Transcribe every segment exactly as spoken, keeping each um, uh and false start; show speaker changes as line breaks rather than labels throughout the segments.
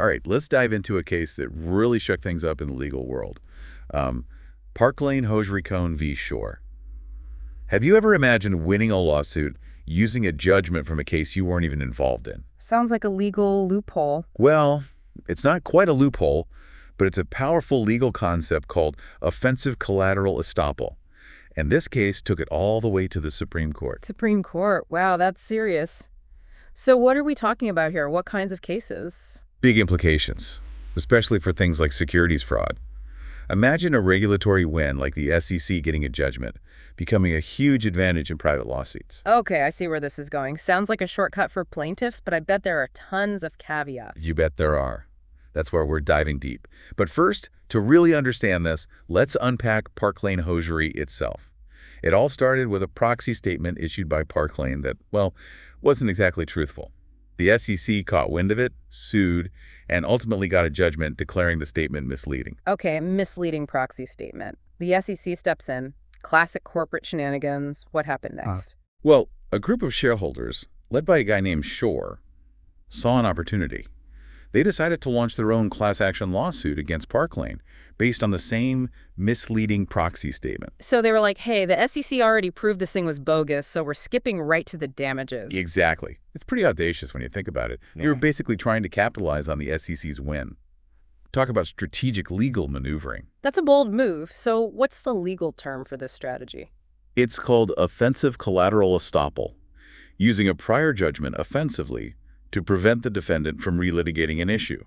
All right, let's dive into a case that really shook things up in the legal world. Um, Park Lane Hosiery Cone v. Shore. Have you ever imagined winning a lawsuit using a judgment from a case you weren't even involved in?
Sounds like a legal loophole.
Well, it's not quite a loophole, but it's a powerful legal concept called offensive collateral estoppel. And this case took it all the way to the Supreme Court.
Supreme Court. Wow, that's serious. So what are we talking about here? What kinds of cases?
Big implications, especially for things like securities fraud. Imagine a regulatory win like the S E C getting a judgment, becoming a huge advantage in private lawsuits.
Okay, I see where this is going. Sounds like a shortcut for plaintiffs, but I bet there are tons of caveats.
You bet there are. That's where we're diving deep. But first, to really understand this, let's unpack Park Lane Hosiery itself. It all started with a proxy statement issued by Park Lane that, well, wasn't exactly truthful. The S E C caught wind of it, sued, and ultimately got a judgment declaring the statement misleading.
Okay, misleading proxy statement. The S E C steps in. Classic corporate shenanigans. What happened next?
Uh, well, a group of shareholders, led by a guy named Shore, saw an opportunity. They decided to launch their own class action lawsuit against Park Lane based on the same misleading proxy statement.
So they were like, hey, the S E C already proved this thing was bogus, so we're skipping right to the damages.
Exactly. It's pretty audacious when you think about it.
Yeah.
You were basically trying to capitalize on the S E C's win. Talk about strategic legal maneuvering.
That's a bold move. So what's the legal term for this strategy?
It's called offensive collateral estoppel, using a prior judgment offensively to prevent the defendant from relitigating an issue.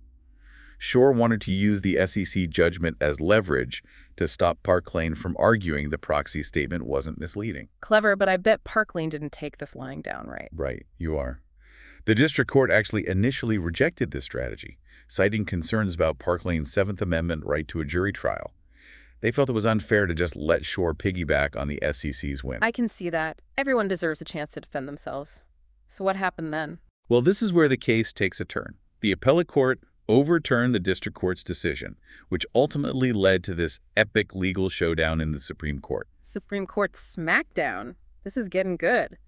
Shore wanted to use the S E C judgment as leverage to stop Park Lane from arguing the proxy statement wasn't misleading.
Clever, but I bet Park Lane didn't take this lying down right.
Right, you are. The district court actually initially rejected this strategy, citing concerns about Park Lane's Seventh Amendment right to a jury trial. They felt it was unfair to just let Shore piggyback on the S E C's win.
I can see that. Everyone deserves a chance to defend themselves. So what happened then?
Well, this is where the case takes a turn. The appellate court overturned the district court's decision, which ultimately led to this epic legal showdown in the Supreme Court.
Supreme Court smackdown. This is getting good.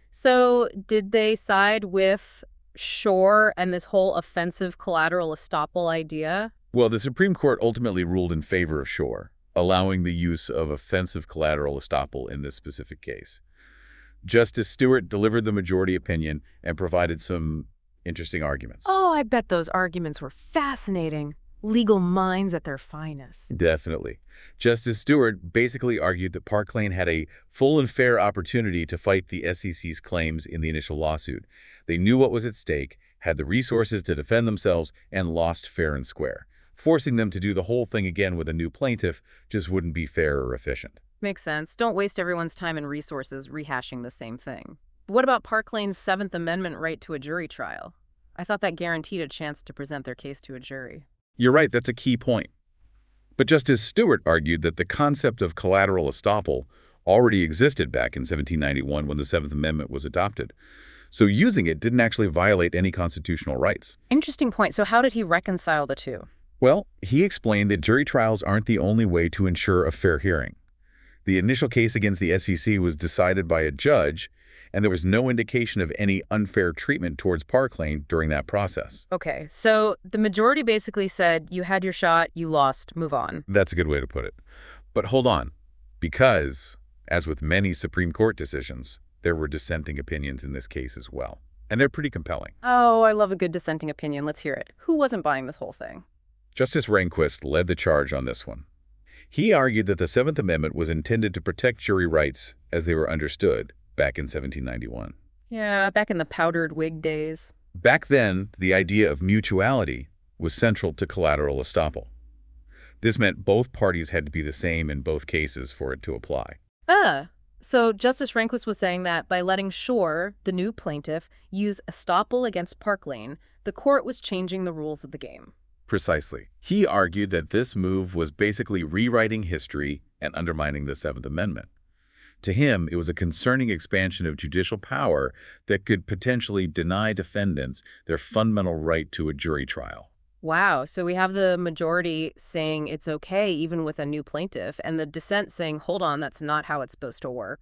So did they side with Shore and this whole offensive collateral estoppel idea?
Well, the Supreme Court ultimately ruled in favor of Shore, allowing the use of offensive collateral estoppel in this specific case. Justice Stewart delivered the majority opinion and provided some interesting arguments.
Oh, I bet those arguments were fascinating. Legal minds at their finest.
Definitely. Justice Stewart basically argued that Park Lane had a full and fair opportunity to fight the S E C's claims in the initial lawsuit. They knew what was at stake, had the resources to defend themselves, and lost fair and square. Forcing them to do the whole thing again with a new plaintiff just wouldn't be fair or efficient.
Makes sense. Don't waste everyone's time and resources rehashing the same thing. What about Park Lane's Seventh Amendment right to a jury trial? I thought that guaranteed a chance to present their case to a jury.
You're right, that's a key point. But Justice Stewart argued that the concept of collateral estoppel already existed back in seventeen ninety-one when the Seventh Amendment was adopted. So using it didn't actually violate any constitutional rights.
Interesting point. So how did he reconcile the two?
Well, he explained that jury trials aren't the only way to ensure a fair hearing. The initial case against the S E C was decided by a judge, and there was no indication of any unfair treatment towards Park Lane during that process.
Okay, so the majority basically said, you had your shot, you lost, move on.
That's a good way to put it. But hold on, because, as with many Supreme Court decisions, there were dissenting opinions in this case as well. And they're pretty compelling.
Oh, I love a good dissenting opinion. Let's hear it. Who wasn't buying this whole thing?
Justice Rehnquist led the charge on this one. He argued that the Seventh Amendment was intended to protect jury rights as they were understood back in seventeen ninety-one.
Yeah, back in the powdered wig days.
Back then, the idea of mutuality was central to collateral estoppel. This meant both parties had to be the same in both cases for it to apply.
Ah, so Justice Rehnquist was saying that by letting Shore, the new plaintiff, use estoppel against Park Lane, the court was changing the rules of the game.
Precisely. He argued that this move was basically rewriting history and undermining the Seventh Amendment. To him, it was a concerning expansion of judicial power that could potentially deny defendants their fundamental right to a jury trial.
Wow, so we have the majority saying it's okay even with a new plaintiff, and the dissent saying, hold on, that's not how it's supposed to work.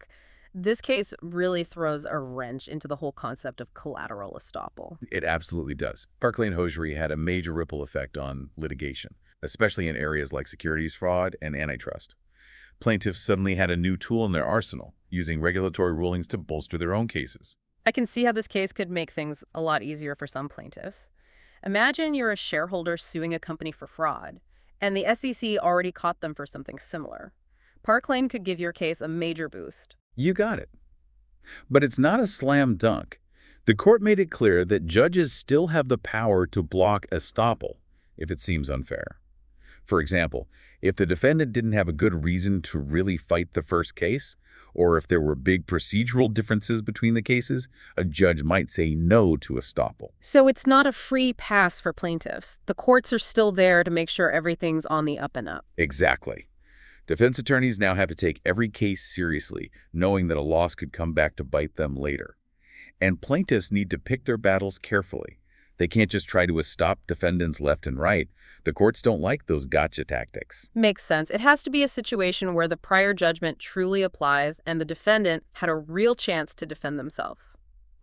This case really throws a wrench into the whole concept of collateral estoppel.
It absolutely does. Park Lane hosiery had a major ripple effect on litigation, especially in areas like securities fraud and antitrust. Plaintiffs suddenly had a new tool in their arsenal, using regulatory rulings to bolster their own cases.
I can see how this case could make things a lot easier for some plaintiffs. Imagine you're a shareholder suing a company for fraud, and the S E C already caught them for something similar. Park Lane could give your case a major boost.
You got it. But it's not a slam dunk. The court made it clear that judges still have the power to block estoppel if it seems unfair. For example, if the defendant didn't have a good reason to really fight the first case, or if there were big procedural differences between the cases, a judge might say no to estoppel.
So it's not a free pass for plaintiffs. The courts are still there to make sure everything's on the up and up.
Exactly. Defense attorneys now have to take every case seriously, knowing that a loss could come back to bite them later. And plaintiffs need to pick their battles carefully. They can't just try to stop defendants left and right. The courts don't like those gotcha tactics.
Makes sense. It has to be a situation where the prior judgment truly applies and the defendant had a real chance to defend themselves.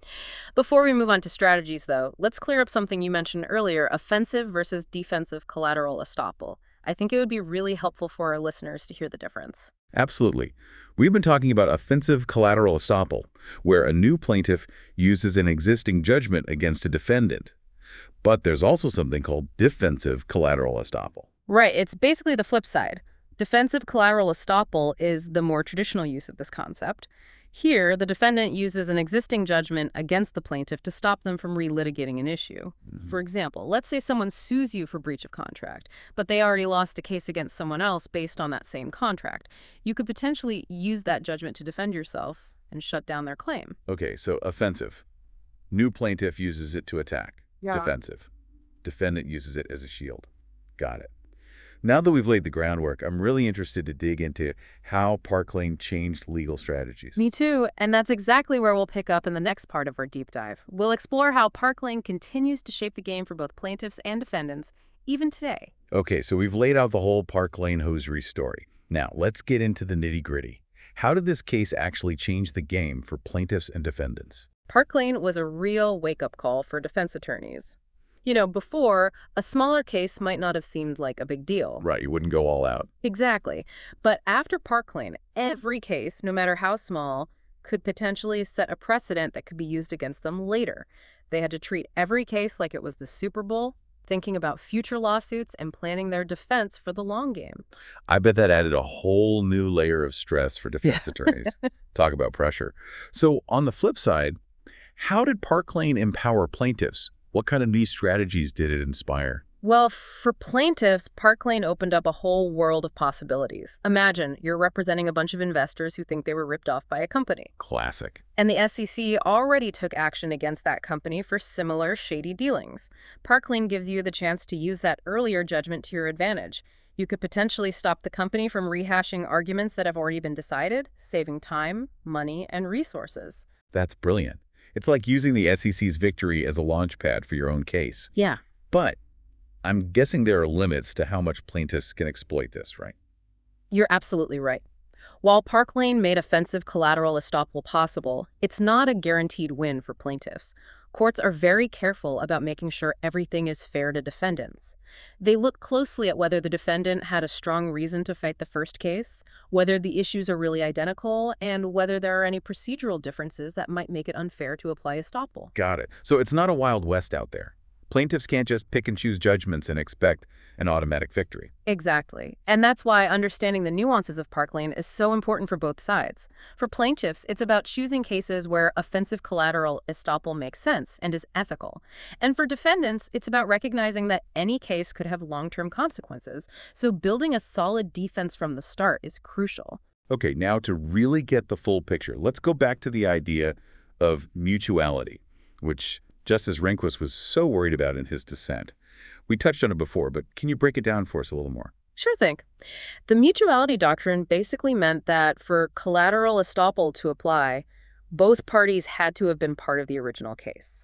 Before we move on to strategies, though, let's clear up something you mentioned earlier, offensive versus defensive collateral estoppel. I think it would be really helpful for our listeners to hear the difference.
Absolutely. We've been talking about offensive collateral estoppel, where a new plaintiff uses an existing judgment against a defendant. But there's also something called defensive collateral estoppel.
Right. It's basically the flip side. Defensive collateral estoppel is the more traditional use of this concept. Here, the defendant uses an existing judgment against the plaintiff to stop them from relitigating an issue. Mm-hmm. For example, let's say someone sues you for breach of contract, but they already lost a case against someone else based on that same contract. You could potentially use that judgment to defend yourself and shut down their claim.
Okay, so offensive. New plaintiff uses it to attack.
Yeah.
Defensive. Defendant uses it as a shield. Got it. Now that we've laid the groundwork, I'm really interested to dig into how Park Lane changed legal strategies.
Me too, and that's exactly where we'll pick up in the next part of our deep dive. We'll explore how Park Lane continues to shape the game for both plaintiffs and defendants, even today.
Okay, so we've laid out the whole Park Lane hosiery story. Now, let's get into the nitty-gritty. How did this case actually change the game for plaintiffs and defendants?
Park Lane was a real wake-up call for defense attorneys. You know, before, a smaller case might not have seemed like a big deal.
Right, you wouldn't go all out.
Exactly. But after Park Lane, every case, no matter how small, could potentially set a precedent that could be used against them later. They had to treat every case like it was the Super Bowl, thinking about future lawsuits and planning their defense for the long game.
I bet that added a whole new layer of stress for defense
Yeah.
attorneys. Talk about pressure. So on the flip side, how did Park Lane empower plaintiffs? What kind of new strategies did it inspire?
Well, for plaintiffs, Park Lane opened up a whole world of possibilities. Imagine you're representing a bunch of investors who think they were ripped off by a company.
Classic.
And the S E C already took action against that company for similar shady dealings. Park Lane gives you the chance to use that earlier judgment to your advantage. You could potentially stop the company from rehashing arguments that have already been decided, saving time, money, and resources.
That's brilliant. It's like using the S E C's victory as a launch pad for your own case.
Yeah.
But I'm guessing there are limits to how much plaintiffs can exploit this, right?
You're absolutely right. While Park Lane made offensive collateral estoppel possible, it's not a guaranteed win for plaintiffs. Courts are very careful about making sure everything is fair to defendants. They look closely at whether the defendant had a strong reason to fight the first case, whether the issues are really identical, and whether there are any procedural differences that might make it unfair to apply estoppel.
Got it. So it's not a Wild West out there. Plaintiffs can't just pick and choose judgments and expect an automatic victory.
Exactly. And that's why understanding the nuances of Park Lane is so important for both sides. For plaintiffs, it's about choosing cases where offensive collateral estoppel makes sense and is ethical. And for defendants, it's about recognizing that any case could have long-term consequences. So building a solid defense from the start is crucial.
Okay, now to really get the full picture, let's go back to the idea of mutuality, which Justice Rehnquist was so worried about in his dissent. We touched on it before, but can you break it down for us a little more?
Sure thing. The mutuality doctrine basically meant that for collateral estoppel to apply, both parties had to have been part of the original case.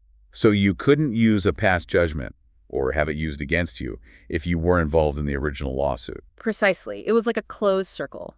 So you couldn't use a past judgment or have it used against you if you were involved in the original lawsuit.
Precisely. It was like a closed circle.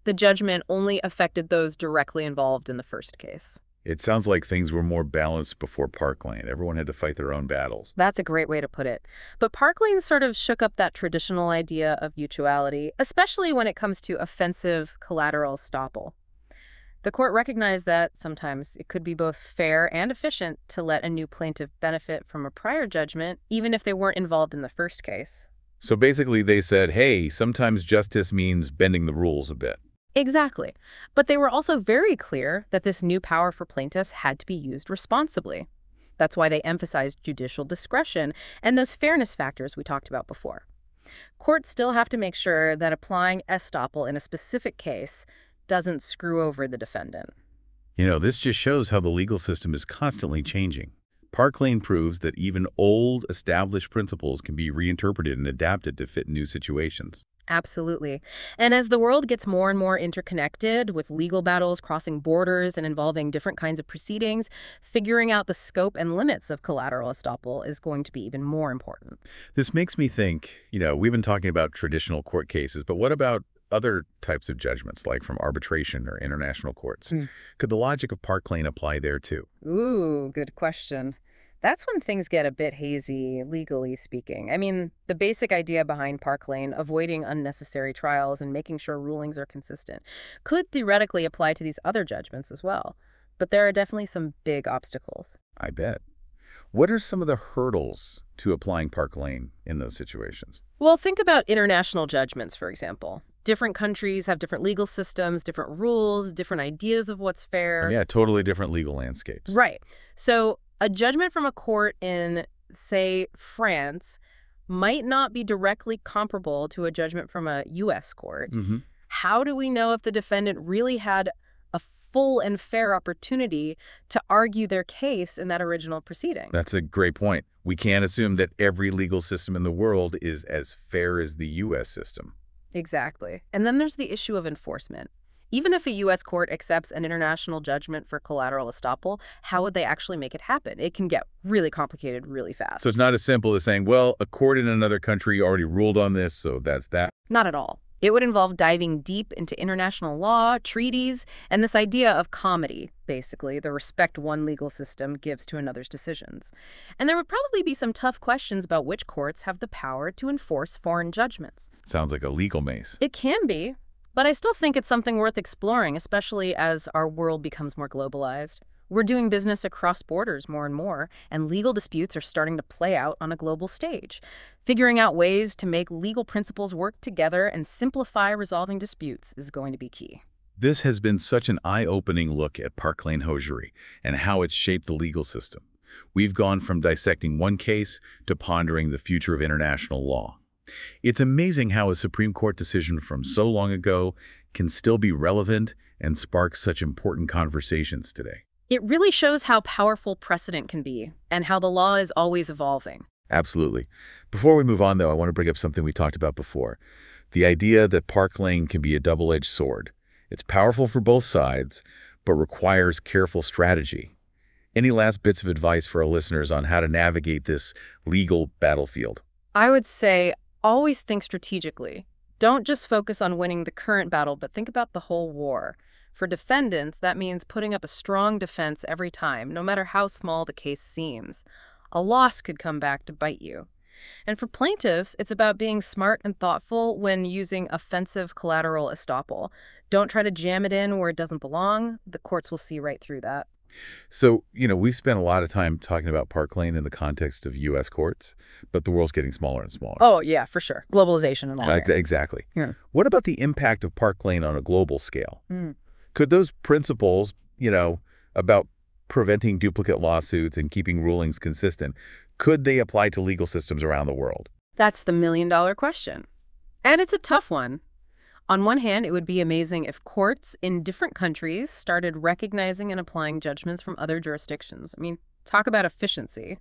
The judgment only affected those directly involved in the first case.
It sounds like things were more balanced before Park Lane. Everyone had to fight their own battles.
That's a great way to put it. But Park Lane sort of shook up that traditional idea of mutuality, especially when it comes to offensive collateral estoppel. The court recognized that sometimes it could be both fair and efficient to let a new plaintiff benefit from a prior judgment, even if they weren't involved in the first case.
So basically they said, hey, sometimes justice means bending the rules a bit.
Exactly. But they were also very clear that this new power for plaintiffs had to be used responsibly. That's why they emphasized judicial discretion and those fairness factors we talked about before. Courts still have to make sure that applying estoppel in a specific case doesn't screw over the defendant.
You know, this just shows how the legal system is constantly changing. Park Lane proves that even old, established principles can be reinterpreted and adapted to fit new situations.
Absolutely. And as the world gets more and more interconnected, with legal battles crossing borders and involving different kinds of proceedings, figuring out the scope and limits of collateral estoppel is going to be even more important.
This makes me think, you know, we've been talking about traditional court cases, but what about other types of judgments, like from arbitration or international courts?
Mm.
Could the logic of Park Lane apply there too?
Ooh, good question. That's when things get a bit hazy, legally speaking. I mean, the basic idea behind Park Lane, avoiding unnecessary trials and making sure rulings are consistent, could theoretically apply to these other judgments as well. But there are definitely some big obstacles.
I bet. What are some of the hurdles to applying Park Lane in those situations?
Well, think about international judgments, for example. Different countries have different legal systems, different rules, different ideas of what's fair.
Yeah, totally different legal landscapes.
Right. So a judgment from a court in, say, France might not be directly comparable to a judgment from a U S court.
Mm-hmm.
How do we know if the defendant really had a full and fair opportunity to argue their case in that original proceeding?
That's a great point. We can't assume that every legal system in the world is as fair as the U S system.
Exactly. And then there's the issue of enforcement. Even if a U S court accepts an international judgment for collateral estoppel, how would they actually make it happen? It can get really complicated really fast.
So it's not as simple as saying, well, a court in another country already ruled on this, so that's that.
Not at all. It would involve diving deep into international law, treaties, and this idea of comity, basically, the respect one legal system gives to another's decisions. And there would probably be some tough questions about which courts have the power to enforce foreign judgments.
Sounds like a legal maze.
It can be, but I still think it's something worth exploring, especially as our world becomes more globalized. We're doing business across borders more and more, and legal disputes are starting to play out on a global stage. Figuring out ways to make legal principles work together and simplify resolving disputes is going to be key.
This has been such an eye-opening look at Park Lane hosiery and how it's shaped the legal system. We've gone from dissecting one case to pondering the future of international law. It's amazing how a Supreme Court decision from so long ago can still be relevant and spark such important conversations today.
It really shows how powerful precedent can be and how the law is always evolving.
Absolutely. Before we move on, though, I want to bring up something we talked about before. The idea that Park Lane can be a double-edged sword. It's powerful for both sides, but requires careful strategy. Any last bits of advice for our listeners on how to navigate this legal battlefield?
I would say always think strategically. Don't just focus on winning the current battle, but think about the whole war. For defendants, that means putting up a strong defense every time, no matter how small the case seems. A loss could come back to bite you. And for plaintiffs, it's about being smart and thoughtful when using offensive collateral estoppel. Don't try to jam it in where it doesn't belong. The courts will see right through that.
So, you know, we've spent a lot of time talking about Park Lane in the context of U S courts, but the world's getting smaller and smaller.
Oh, yeah, for sure. Globalization and all
Ex-
that.
Exactly.
Yeah.
What about the impact of Park Lane on a global scale?
Mm.
Could those principles, you know, about preventing duplicate lawsuits and keeping rulings consistent, could they apply to legal systems around the world?
That's the million-dollar question. And it's a tough one. On one hand, it would be amazing if courts in different countries started recognizing and applying judgments from other jurisdictions. I mean, talk about efficiency.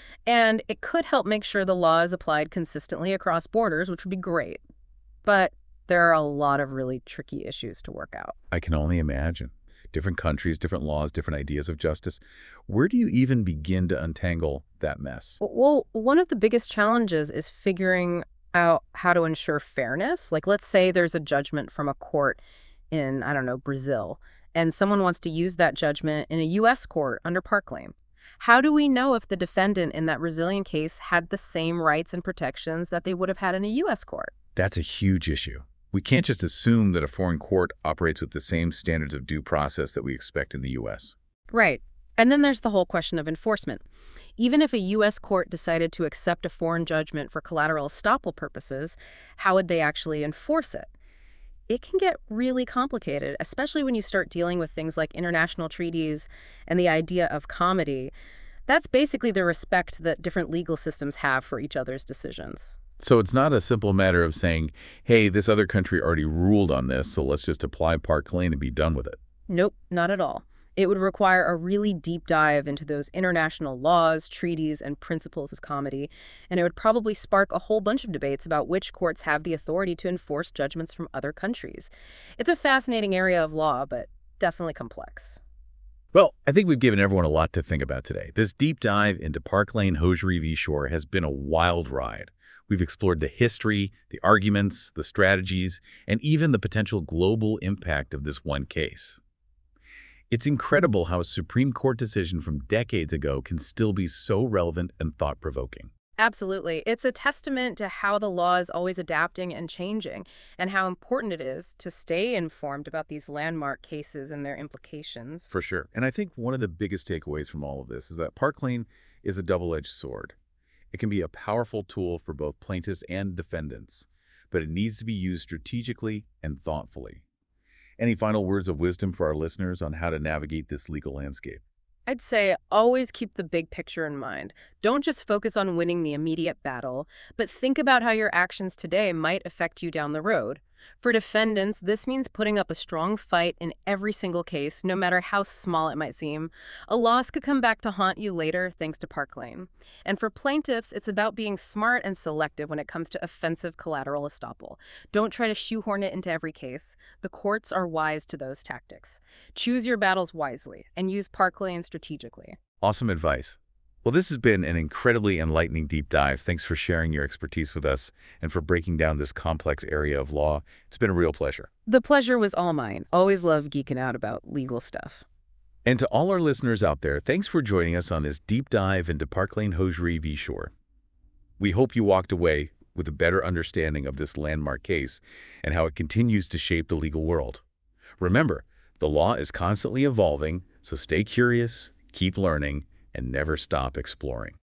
And it could help make sure the law is applied consistently across borders, which would be great. But there are a lot of really tricky issues to work out.
I can only imagine. Different countries, different laws, different ideas of justice. Where do you even begin to untangle that mess?
Well, one of the biggest challenges is figuring out how to ensure fairness. Like, let's say there's a judgment from a court in, I don't know, Brazil, and someone wants to use that judgment in a U S court under Parkland. How do we know if the defendant in that Brazilian case had the same rights and protections that they would have had in a U S court?
That's a huge issue. We can't just assume that a foreign court operates with the same standards of due process that we expect in the U S.
Right. And then there's the whole question of enforcement. Even if a U S court decided to accept a foreign judgment for collateral estoppel purposes, how would they actually enforce it? It can get really complicated, especially when you start dealing with things like international treaties and the idea of comity. That's basically the respect that different legal systems have for each other's decisions.
So it's not a simple matter of saying, hey, this other country already ruled on this, so let's just apply Park Lane and be done with it.
Nope, not at all. It would require a really deep dive into those international laws, treaties, and principles of comity, and it would probably spark a whole bunch of debates about which courts have the authority to enforce judgments from other countries. It's a fascinating area of law, but definitely complex.
Well, I think we've given everyone a lot to think about today. This deep dive into Park Lane Hosiery v. Shore has been a wild ride. We've explored the history, the arguments, the strategies, and even the potential global impact of this one case. It's incredible how a Supreme Court decision from decades ago can still be so relevant and thought-provoking.
Absolutely. It's a testament to how the law is always adapting and changing, and how important it is to stay informed about these landmark cases and their implications.
For sure. And I think one of the biggest takeaways from all of this is that Park Lane is a double-edged sword. It can be a powerful tool for both plaintiffs and defendants, but it needs to be used strategically and thoughtfully. Any final words of wisdom for our listeners on how to navigate this legal landscape?
I'd say always keep the big picture in mind. Don't just focus on winning the immediate battle, but think about how your actions today might affect you down the road. For defendants, this means putting up a strong fight in every single case, no matter how small it might seem. A loss could come back to haunt you later thanks to Park Lane. And for plaintiffs, it's about being smart and selective when it comes to offensive collateral estoppel. Don't try to shoehorn it into every case. The courts are wise to those tactics. Choose your battles wisely and use Park Lane strategically.
Awesome advice. Well, this has been an incredibly enlightening deep dive. Thanks for sharing your expertise with us and for breaking down this complex area of law. It's been a real pleasure.
The pleasure was all mine. Always love geeking out about legal stuff.
And to all our listeners out there, thanks for joining us on this deep dive into Park Lane Hosiery v. Shore. We hope you walked away with a better understanding of this landmark case and how it continues to shape the legal world. Remember, the law is constantly evolving, so stay curious, keep learning, and never stop exploring.